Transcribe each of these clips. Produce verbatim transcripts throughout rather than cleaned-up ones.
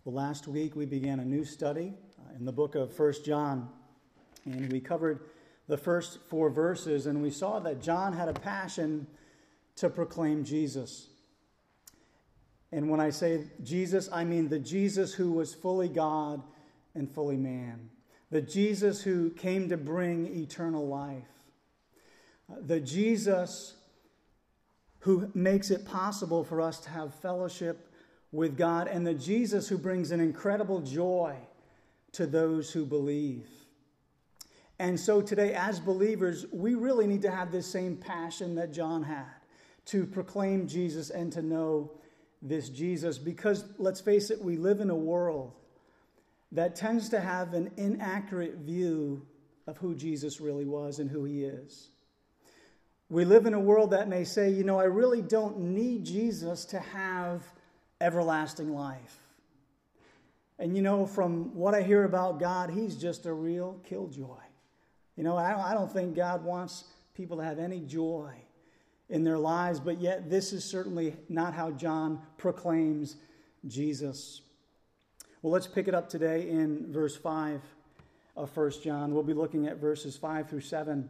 Well, last week we began a new study uh, in the book of First John, and we covered the first four verses, and we saw that John had a passion to proclaim Jesus. And when I say Jesus, I mean the Jesus who was fully God and fully man. The Jesus who came to bring eternal life. Uh, the Jesus who makes it possible for us to have fellowship with God, and the Jesus who brings an incredible joy to those who believe. And so today, as believers, we really need to have this same passion that John had to proclaim Jesus and to know this Jesus, because let's face it, we live in a world that tends to have an inaccurate view of who Jesus really was and who he is. We live in a world that may say, you know, I really don't need Jesus to have everlasting life. And you know, from what I hear about God, he's just a real killjoy. You know, I don't think God wants people to have any joy in their lives, but yet this is certainly not how John proclaims Jesus. Well, let's pick it up today in verse five of First John. We'll be looking at verses five through seven.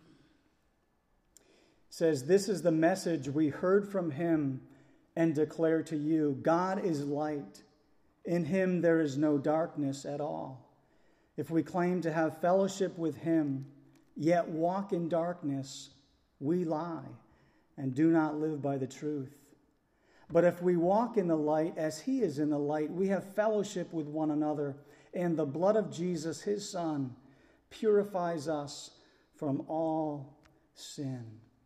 It says, "This is the message we heard from him and declare to you. God is light. In him there is no darkness at all. If we claim to have fellowship with him, yet walk in darkness, we lie and do not live by the truth. But if we walk in the light as he is in the light, we have fellowship with one another, and the blood of Jesus, his Son, purifies us from all sin."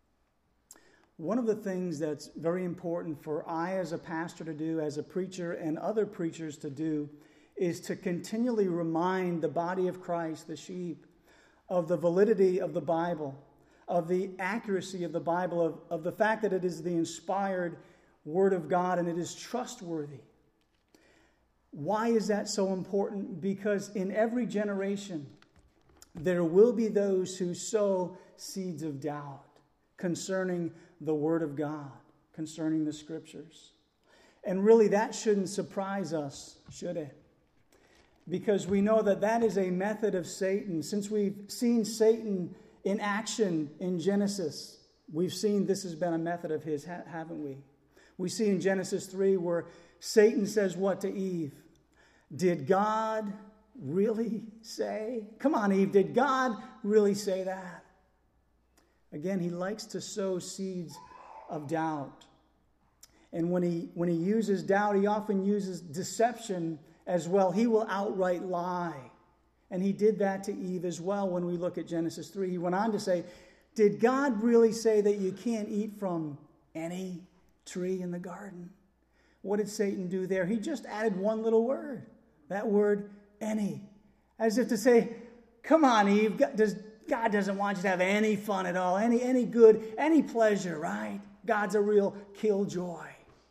One of the things that's very important for I as a pastor to do, as a preacher, and other preachers to do, is to continually remind the body of Christ, the sheep, of the validity of the Bible, of the accuracy of the Bible, of, of the fact that it is the inspired Word of God and it is trustworthy. Why is that so important? Because in every generation, there will be those who sow seeds of doubt concerning the Word of God, concerning the Scriptures. And really, that shouldn't surprise us, should it? Because we know that that is a method of Satan. Since we've seen Satan in action in Genesis, we've seen this has been a method of his, haven't we? We see in Genesis three where Satan says what to Eve? Did God really say? Come on, Eve, did God really say that? Again, he likes to sow seeds of doubt. And when he when he uses doubt, he often uses deception as well. He will outright lie. And he did that to Eve as well when we look at Genesis three. He went on to say, did God really say that you can't eat from any tree in the garden? What did Satan do there? He just added one little word. That word, any. As if to say, come on, Eve, does God doesn't want you to have any fun at all, any, any good, any pleasure, right? God's a real killjoy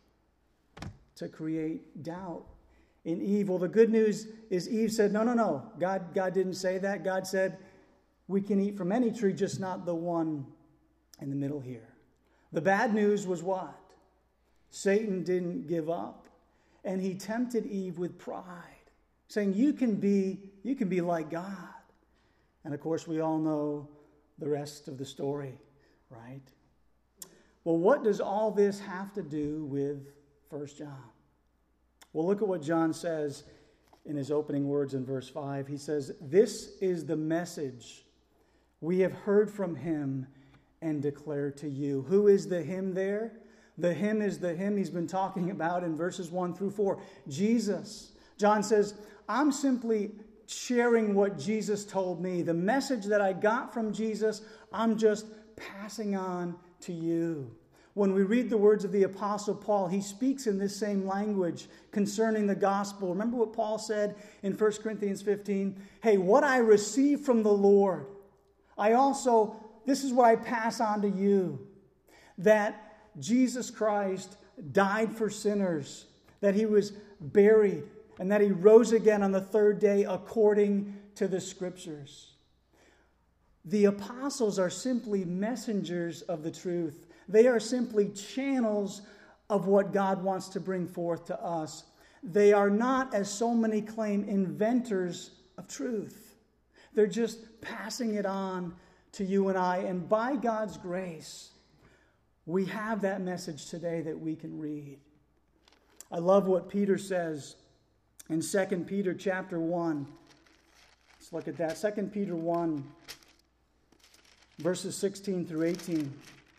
to create doubt in Eve. Well, the good news is Eve said, no, no, no. God, God didn't say that. God said we can eat from any tree, just not the one in the middle here. The bad news was what? Satan didn't give up, and he tempted Eve with pride, saying, you can be, you can be like God. And of course, we all know the rest of the story, right? Well, what does all this have to do with First John? Well, look at what John says in his opening words in verse five. He says, "This is the message we have heard from him and declare to you." Who is the him there? The him is the him he's been talking about in verses one through four. Jesus. John says, I'm simply sharing what Jesus told me. The message that I got from Jesus, I'm just passing on to you. When we read the words of the Apostle Paul, he speaks in this same language concerning the gospel. Remember what Paul said in First Corinthians fifteen? Hey, what I received from the Lord, I also, this is what I pass on to you. That Jesus Christ died for sinners, that he was buried, and that he rose again on the third day according to the Scriptures. The apostles are simply messengers of the truth. They are simply channels of what God wants to bring forth to us. They are not, as so many claim, inventors of truth. They're just passing it on to you and I. And by God's grace, we have that message today that we can read. I love what Peter says in Second Peter chapter one. Let's look at that. Second Peter one, verses sixteen through eighteen.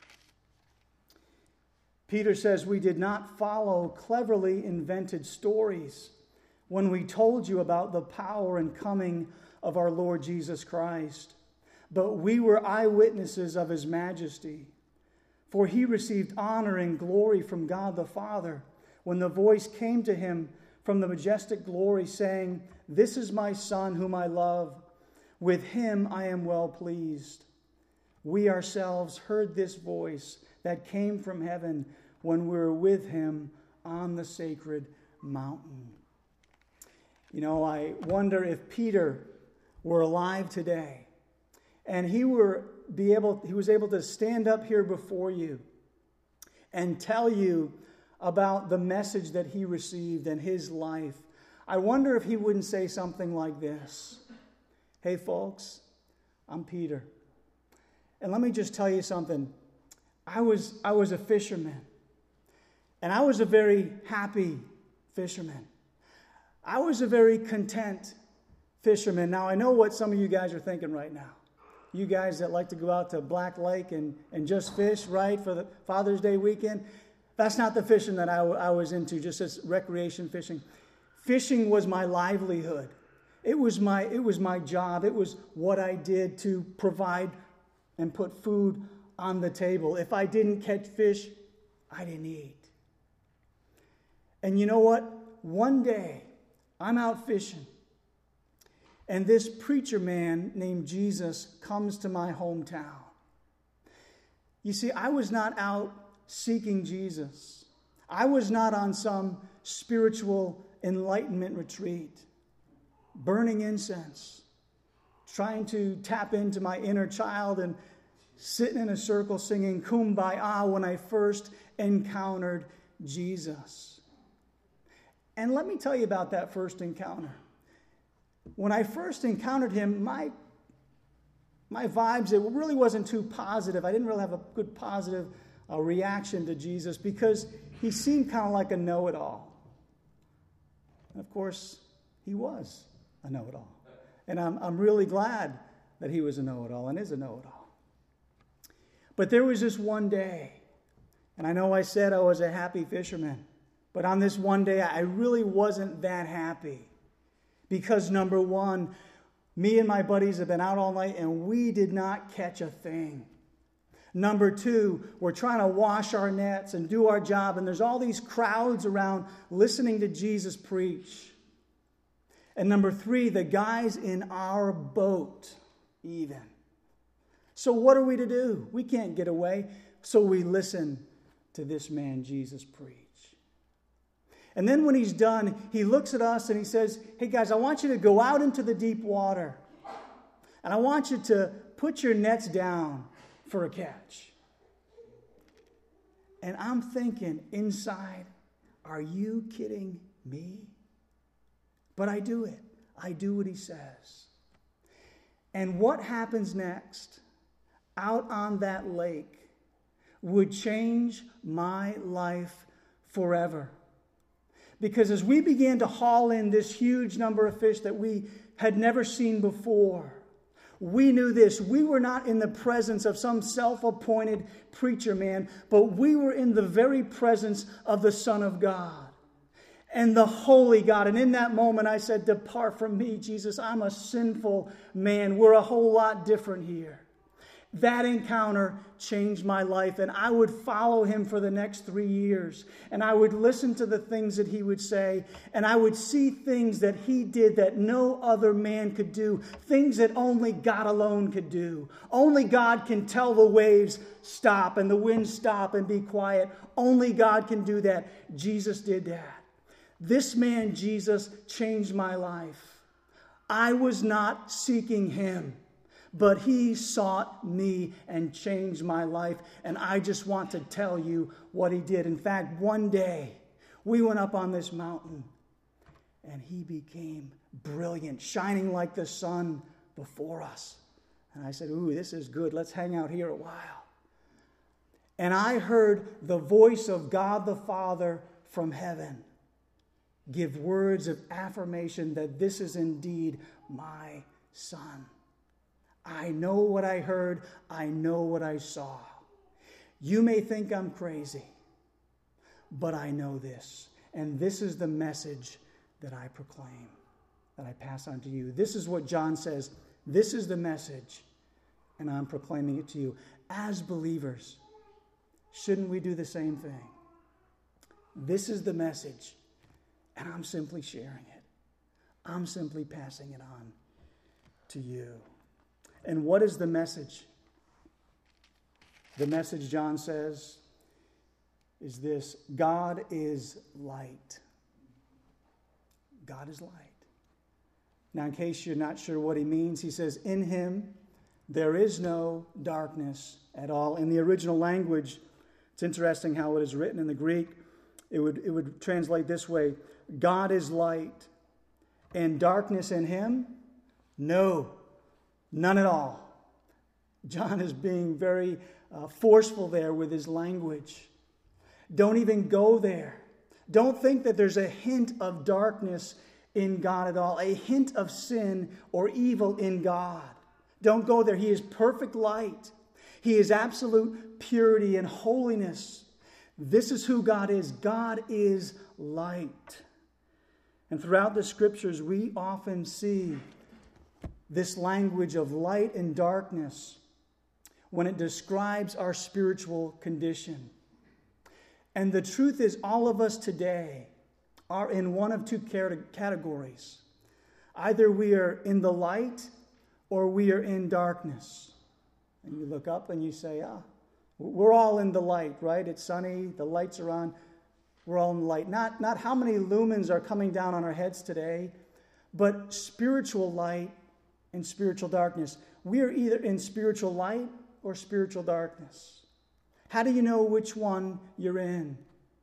Peter says, "We did not follow cleverly invented stories when we told you about the power and coming of our Lord Jesus Christ, but we were eyewitnesses of his majesty. For he received honor and glory from God the Father when the voice came to him from the majestic glory, saying, 'This is my Son whom I love. With him I am well pleased.' We ourselves heard this voice that came from heaven when we were with him on the sacred mountain." You know, I wonder if Peter were alive today and he were be able he was able to stand up here before you and tell you about the message that he received in his life. I wonder if he wouldn't say something like this: "Hey folks, I'm Peter. And let me just tell you something. I was I was a fisherman. And I was a very happy fisherman. I was a very content fisherman." Now, I know what some of you guys are thinking right now. You guys that like to go out to Black Lake and, and just fish, right, for the Father's Day weekend. That's not the fishing that I, I was into, just as recreation fishing. Fishing was my livelihood. It was my, it was my job. It was what I did to provide and put food on the table. If I didn't catch fish, I didn't eat. And you know what? One day, I'm out fishing, and this preacher man named Jesus comes to my hometown. You see, I was not out seeking Jesus. I was not on some spiritual enlightenment retreat, burning incense, trying to tap into my inner child and sitting in a circle singing Kumbaya when I first encountered Jesus. And let me tell you about that first encounter. When I first encountered him, my, my vibes, it really wasn't too positive. I didn't really have a good positive uh, reaction to Jesus because he seemed kind of like a know-it-all. And of course, he was a know-it-all. And I'm, I'm really glad that he was a know-it-all and is a know-it-all. But there was this one day, and I know I said I was a happy fisherman, but on this one day, I really wasn't that happy. Because number one, me and my buddies have been out all night and we did not catch a thing. Number two, we're trying to wash our nets and do our job, and there's all these crowds around listening to Jesus preach. And number three, the guys in our boat even. So what are we to do? We can't get away. So we listen to this man Jesus preach. And then when he's done, he looks at us and he says, "Hey guys, I want you to go out into the deep water. And I want you to put your nets down for a catch." And I'm thinking inside, are you kidding me? But I do it. I do what he says. And what happens next out on that lake would change my life forever. Because as we began to haul in this huge number of fish that we had never seen before, we knew this. We were not in the presence of some self-appointed preacher man, but we were in the very presence of the Son of God and the Holy God. And in that moment, I said, "Depart from me, Jesus. I'm a sinful man." We're a whole lot different here. That encounter changed my life, and I would follow him for the next three years. And I would listen to the things that he would say, and I would see things that he did that no other man could do, things that only God alone could do. Only God can tell the waves stop and the wind stop and be quiet. Only God can do that. Jesus did that. This man, Jesus, changed my life. I was not seeking him, but he sought me and changed my life. And I just want to tell you what he did. In fact, one day we went up on this mountain and he became brilliant, shining like the sun before us. And I said, ooh, this is good. Let's hang out here a while. And I heard the voice of God the Father from heaven give words of affirmation that this is indeed my Son. I know what I heard. I know what I saw. You may think I'm crazy, but I know this. And this is the message that I proclaim, that I pass on to you. This is what John says. This is the message, and I'm proclaiming it to you. As believers, shouldn't we do the same thing? This is the message, and I'm simply sharing it. I'm simply passing it on to you. And what is the message? The message, John says, is this: God is light. God is light. Now, in case you're not sure what he means, he says, in him there is no darkness at all. In the original language, it's interesting how it is written in the Greek. It would, it would translate this way: God is light, and darkness in him? No, none at all. John is being very uh, forceful there with his language. Don't even go there. Don't think that there's a hint of darkness in God at all, a hint of sin or evil in God. Don't go there. He is perfect light. He is absolute purity and holiness. This is who God is. God is light. And throughout the scriptures, we often see this language of light and darkness when it describes our spiritual condition. And the truth is, all of us today are in one of two categories. Either we are in the light or we are in darkness. And you look up and you say, ah, we're all in the light, right? It's sunny, the lights are on, we're all in the light. Not, not how many lumens are coming down on our heads today, but spiritual light and spiritual darkness. We are either in spiritual light or spiritual darkness. How do you know which one you're in?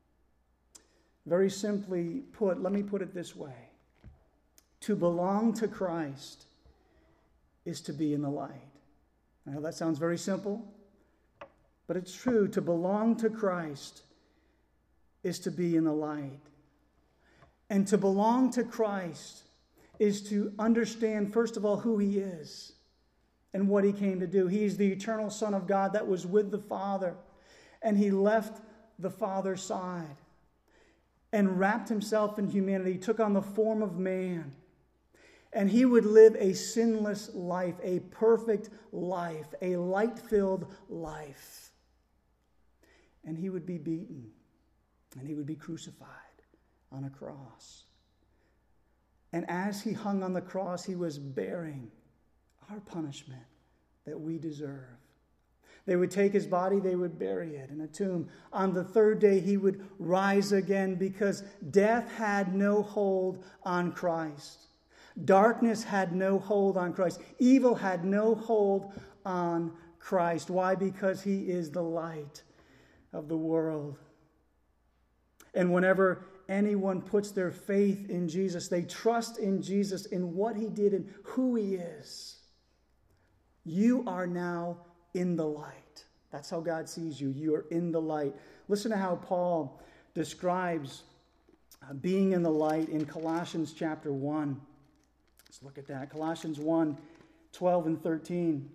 Very simply put, let me put it this way. To belong to Christ is to be in the light. I know that sounds very simple, but it's true. To belong to Christ is to be in the light. And to belong to Christ is to understand, first of all, who he is and what he came to do. He's the eternal Son of God that was with the Father, and he left the Father's side and wrapped himself in humanity, took on the form of man. And he would live a sinless life, a perfect life, a light-filled life. And he would be beaten, and he would be crucified on a cross. And as he hung on the cross, he was bearing our punishment that we deserve. They would take his body, they would bury it in a tomb. On the third day, he would rise again because death had no hold on Christ. Darkness had no hold on Christ. Evil had no hold on Christ. Why? Because he is the light of the world. And whenever anyone puts their faith in Jesus, they trust in Jesus, in what he did and who he is, you are now in the light. That's how God sees you. You are in the light. Listen to how Paul describes being in the light in Colossians chapter one. Let's look at that. Colossians one, twelve and thirteen.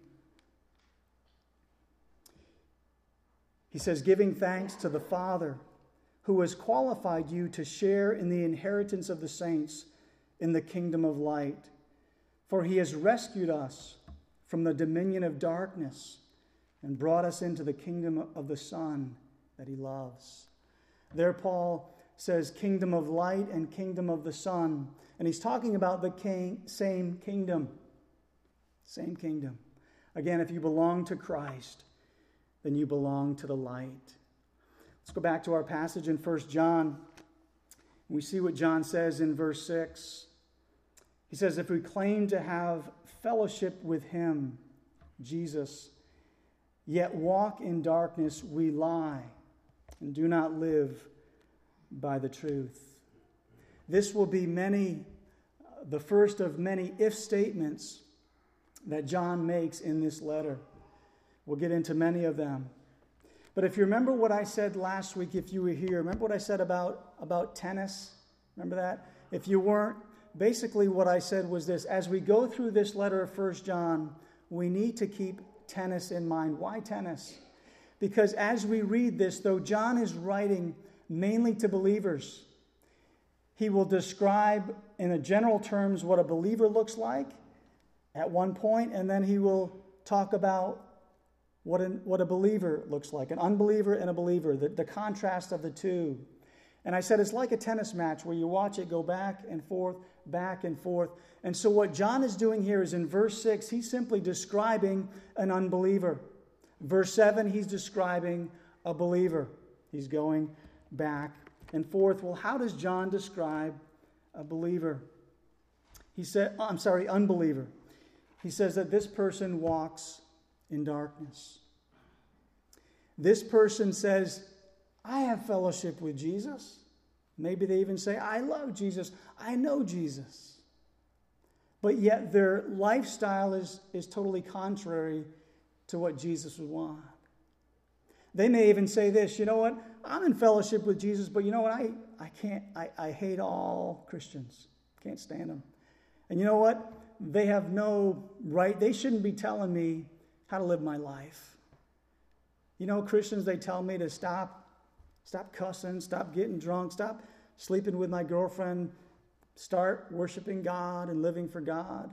He says, giving thanks to the Father who has qualified you to share in the inheritance of the saints in the kingdom of light. For he has rescued us from the dominion of darkness and brought us into the kingdom of the Son that he loves. There Paul says kingdom of light and kingdom of the Son. And he's talking about the king, same kingdom. Same kingdom. Again, if you belong to Christ, then you belong to the light. Let's go back to our passage in First John. We see what John says in verse six. He says, if we claim to have fellowship with him, Jesus, yet walk in darkness, we lie and do not live by the truth. This will be many, the first of many if statements that John makes in this letter. We'll get into many of them. But if you remember what I said last week, if you were here, remember what I said about, about tennis? Remember that? If you weren't, basically what I said was this: as we go through this letter of First John, we need to keep tennis in mind. Why tennis? Because as we read this, though John is writing mainly to believers, he will describe in a general terms what a believer looks like at one point, and then he will talk about what, an, what a believer looks like, an unbeliever and a believer, the, the contrast of the two. And I said it's like a tennis match where you watch it go back and forth, back and forth. And so what John is doing here is in verse six, he's simply describing an unbeliever. Verse seven, he's describing a believer. He's going back and forth. Well, how does John describe a believer? He said, I'm sorry, unbeliever. He says that this person walks in darkness. This person says, I have fellowship with Jesus. Maybe they even say, I love Jesus. I know Jesus. But yet their lifestyle is, is totally contrary to what Jesus would want. They may even say this, you know what? I'm in fellowship with Jesus, but you know what? I, I can't, I, I hate all Christians. Can't stand them. And you know what? They have no right. They shouldn't be telling me how to live my life. You know, Christians, they tell me to stop, stop cussing, stop getting drunk, stop sleeping with my girlfriend, start worshiping God and living for God.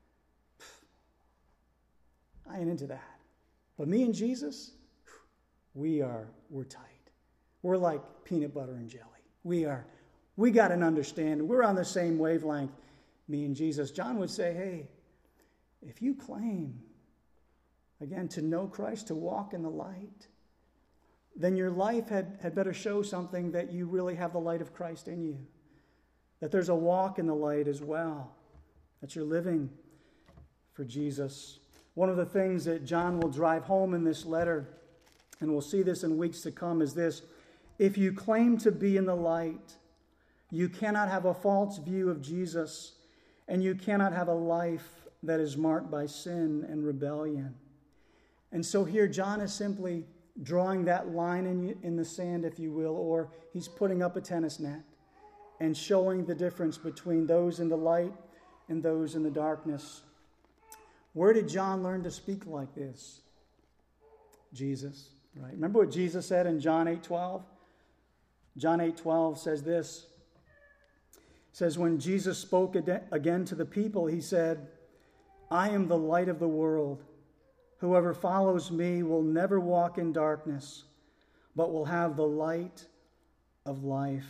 I ain't into that. But me and Jesus, we are, we're tight. We're like peanut butter and jelly. We are, we got an understanding. We're on the same wavelength, me and Jesus. John would say, hey, if you claim, again, to know Christ, to walk in the light, then your life had, had better show something that you really have the light of Christ in you. That there's a walk in the light as well. That you're living for Jesus. One of the things that John will drive home in this letter, and we'll see this in weeks to come, is this: if you claim to be in the light, you cannot have a false view of Jesus, and you cannot have a life that is marked by sin and rebellion. And so here John is simply drawing that line in, in the sand, if you will, or he's putting up a tennis net and showing the difference between those in the light and those in the darkness. Where did John learn to speak like this? Jesus, right? Remember what Jesus said in John eight twelve? John eight twelve says this. It says, when Jesus spoke again to the people, he said, I am the light of the world. Whoever follows me will never walk in darkness, but will have the light of life.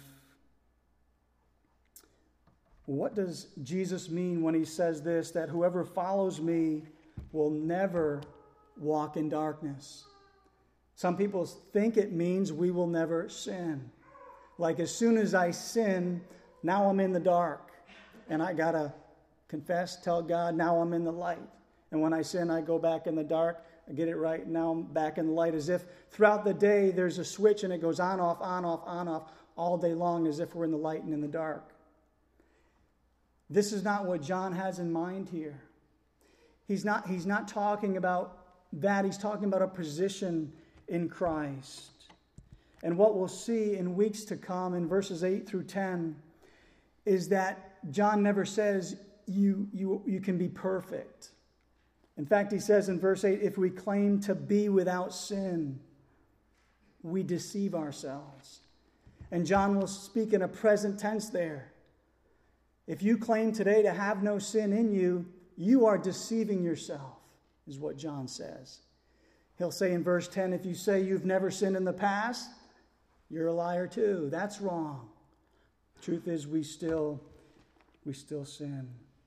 What does Jesus mean when he says this, that whoever follows me will never walk in darkness? Some people think it means we will never sin. Like as soon as I sin, now I'm in the dark. And I got to confess, tell God, now I'm in the light. And when I sin, I go back in the dark. I get it right. Now I'm back in the light. As if throughout the day there's a switch and it goes on, off, on, off, on, off all day long, as if we're in the light and in the dark. This is not what John has in mind here. He's not, he's not talking about that. He's talking about a position in Christ. And what we'll see in weeks to come in verses eight through ten is that John never says you, you, you can be perfect. In fact, he says in verse eight, if we claim to be without sin, we deceive ourselves. And John will speak in a present tense there. If you claim today to have no sin in you, you are deceiving yourself, is what John says. He'll say in verse ten, if you say you've never sinned in the past, you're a liar too. That's wrong. Truth is, we still, we still sin.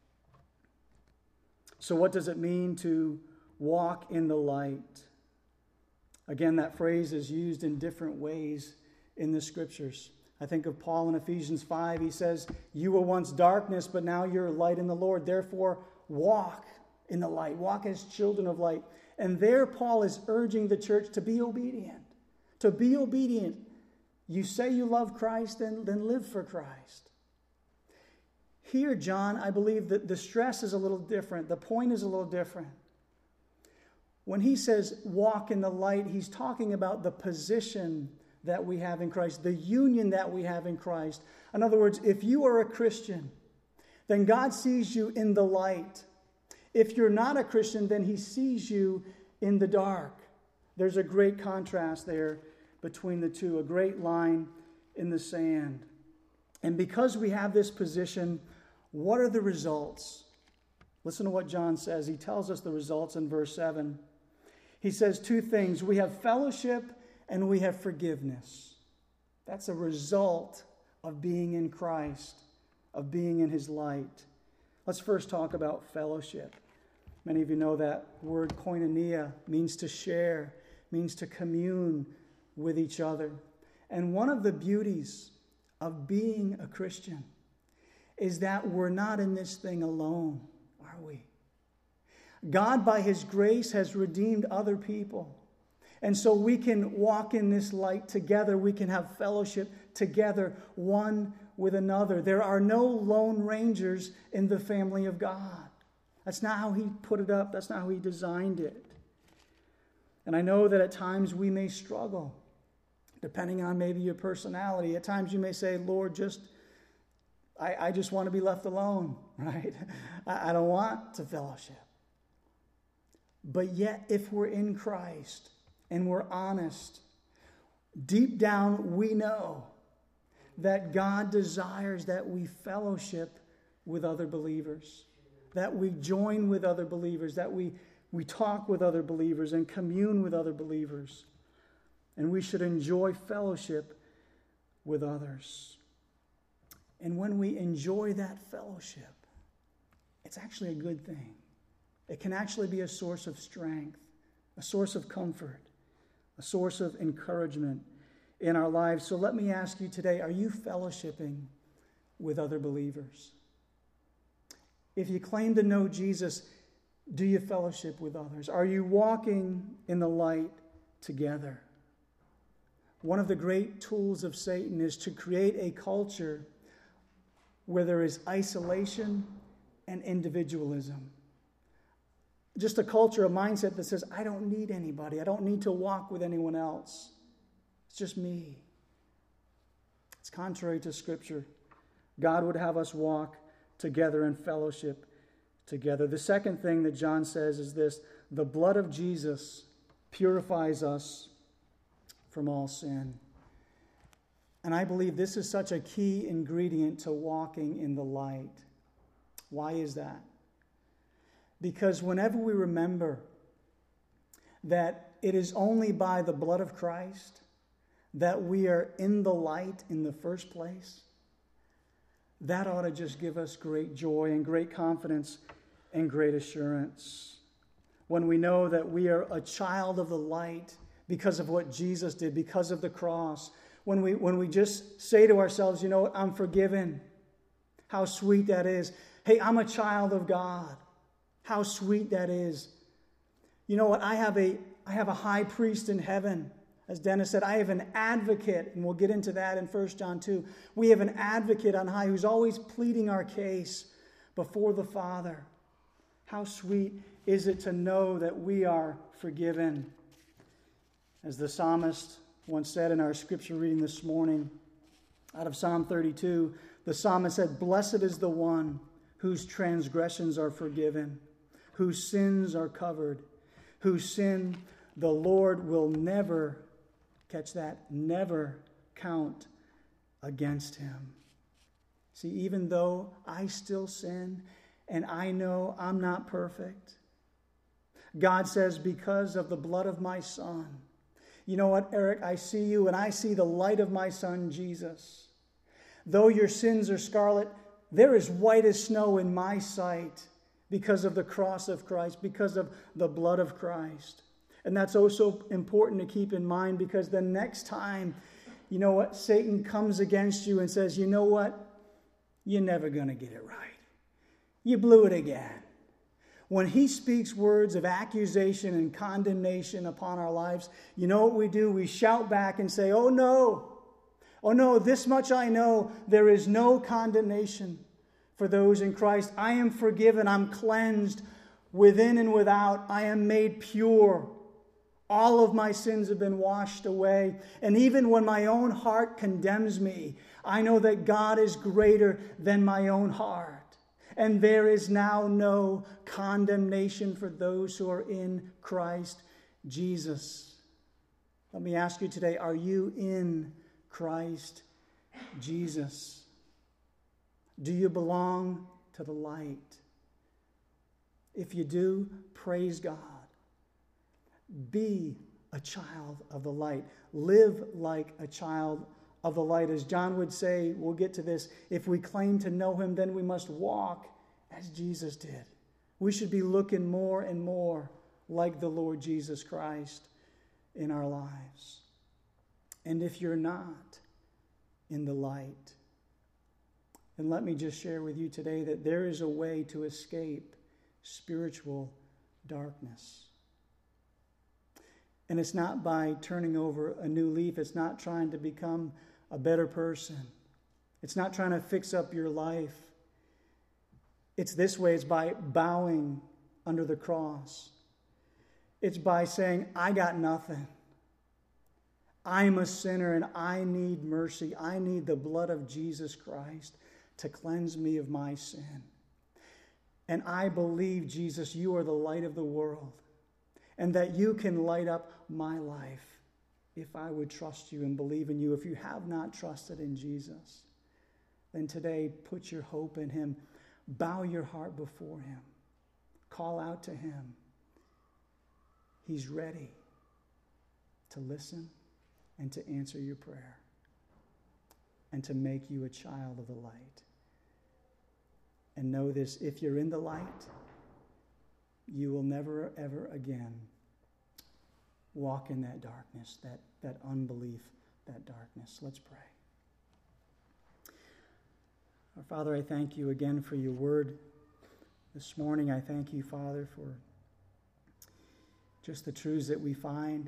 So what does it mean to walk in the light? Again, that phrase is used in different ways in the scriptures. I think of Paul in Ephesians five. He says, you were once darkness, but now you're light in the Lord. Therefore, walk in the light. Walk as children of light. And there Paul is urging the church to be obedient. To be obedient. You say you love Christ, then, then live for Christ. Here, John, I believe that the stress is a little different. The point is a little different. When he says walk in the light, he's talking about the position that we have in Christ, the union that we have in Christ. In other words, if you are a Christian, then God sees you in the light. If you're not a Christian, then he sees you in the dark. There's a great contrast there between the two, a great line in the sand. And because we have this position, what are the results? Listen to what John says. He tells us the results in verse seven. He says two things. We have fellowship and we have forgiveness. That's a result of being in Christ, of being in his light. Let's first talk about fellowship. Many of you know that word koinonia means to share, means to commune with each other. And one of the beauties of being a Christian is that we're not in this thing alone, are we? God, by his grace, has redeemed other people. And so we can walk in this light together. We can have fellowship together, one with another. There are no lone rangers in the family of God. That's not how he put it up. That's not how he designed it. And I know that at times we may struggle, depending on maybe your personality. At times you may say, Lord, just I, I just want to be left alone, right? I, I don't want to fellowship. But yet, if we're in Christ and we're honest, deep down we know that God desires that we fellowship with other believers, that we join with other believers, that we, we talk with other believers and commune with other believers. And we should enjoy fellowship with others. And when we enjoy that fellowship, it's actually a good thing. It can actually be a source of strength, a source of comfort, a source of encouragement in our lives. So let me ask you today, are you fellowshipping with other believers? If you claim to know Jesus, do you fellowship with others? Are you walking in the light together? One of the great tools of Satan is to create a culture where there is isolation and individualism. Just a culture, a mindset that says, I don't need anybody. I don't need to walk with anyone else. It's just me. It's contrary to Scripture. God would have us walk together in fellowship together. The second thing that John says is this: the blood of Jesus purifies us from all sin. And I believe this is such a key ingredient to walking in the light. Why is that? Because whenever we remember that it is only by the blood of Christ that we are in the light in the first place, that ought to just give us great joy and great confidence and great assurance. When we know that we are a child of the light because of what Jesus did, because of the cross. When we, when we just say to ourselves, you know what, I'm forgiven. How sweet that is. Hey, I'm a child of God. How sweet that is. You know what? I have a I have a high priest in heaven. As Dennis said, I have an advocate, and we'll get into that in First John two. We have an advocate on high who's always pleading our case before the Father. How sweet is it to know that we are forgiven. As the psalmist once said in our scripture reading this morning, out of Psalm thirty-two, the psalmist said, "Blessed is the one whose transgressions are forgiven, whose sins are covered, whose sin the Lord will never," catch that, never count against him. See, even though I still sin and I know I'm not perfect, God says, because of the blood of my Son, you know what, Eric, I see you and I see the light of my Son, Jesus. Though your sins are scarlet, they're as white as snow in my sight because of the cross of Christ, because of the blood of Christ. And that's also important to keep in mind, because the next time, you know what, Satan comes against you and says, you know what, you're never going to get it right. You blew it again. When he speaks words of accusation and condemnation upon our lives, you know what we do? We shout back and say, oh no, oh no, this much I know, there is no condemnation for those in Christ. I am forgiven. I'm cleansed within and without. I am made pure. All of my sins have been washed away. And even when my own heart condemns me, I know that God is greater than my own heart. And there is now no condemnation for those who are in Christ Jesus. Let me ask you today, are you in Christ Jesus? Do you belong to the light? If you do, praise God. Be a child of the light. Live like a child of the light. As John would say, we'll get to this, if we claim to know him, then we must walk as Jesus did. We should be looking more and more like the Lord Jesus Christ in our lives. And if you're not in the light, then let me just share with you today that there is a way to escape spiritual darkness. And it's not by turning over a new leaf. It's not trying to become a better person. It's not trying to fix up your life. It's this way. It's by bowing under the cross. It's by saying, I got nothing. I'm a sinner and I need mercy. I need the blood of Jesus Christ to cleanse me of my sin. And I believe, Jesus, you are the light of the world, and that you can light up my life if I would trust you and believe in you. If you have not trusted in Jesus, then today put your hope in him. Bow your heart before him. Call out to him. He's ready to listen and to answer your prayer and to make you a child of the light. And know this, if you're in the light, you will never, ever again walk in that darkness, that, that unbelief, that darkness. Let's pray. Our Father, I thank you again for your word this morning. I thank you, Father, for just the truths that we find.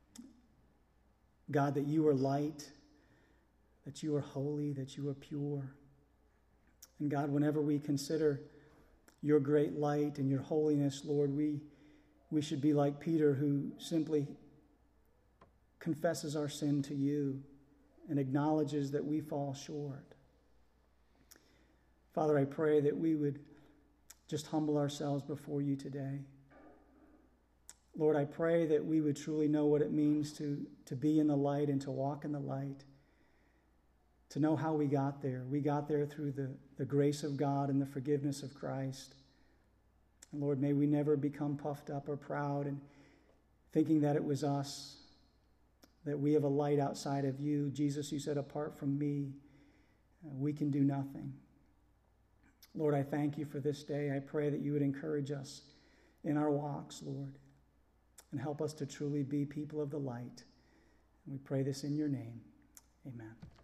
God, that you are light, that you are holy, that you are pure. And God, whenever we consider your great light and your holiness, Lord, we, we should be like Peter, who simply confesses our sin to you and acknowledges that we fall short. Father, I pray that we would just humble ourselves before you today. Lord, I pray that we would truly know what it means to, to be in the light and to walk in the light, to know how we got there. We got there through the, the grace of God and the forgiveness of Christ. And Lord, may we never become puffed up or proud and thinking that it was us, that we have a light outside of you. Jesus, you said, apart from me, uh, we can do nothing. Lord, I thank you for this day. I pray that you would encourage us in our walks, Lord, and help us to truly be people of the light. And we pray this in your name. Amen.